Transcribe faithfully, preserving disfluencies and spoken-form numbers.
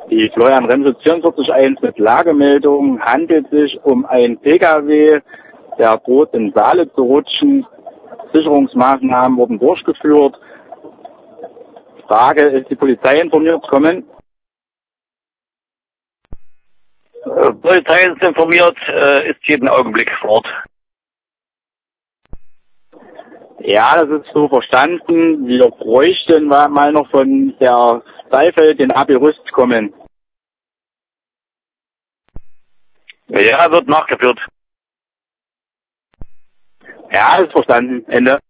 Die Florian Remse vierundvierzig eins mit Lagemeldung handelt sich um ein P K W, der droht in Saale zu rutschen. Sicherungsmaßnahmen wurden durchgeführt. Frage, ist die Polizei informiert? Kommen. Äh, Polizei ist informiert, äh, ist jeden Augenblick vor Ort. Ja, das ist so verstanden. Wir bräuchten mal noch von der Seifeld den A B Rüst kommen. Ja, wird nachgeführt. Ja, ist verstanden. Ende.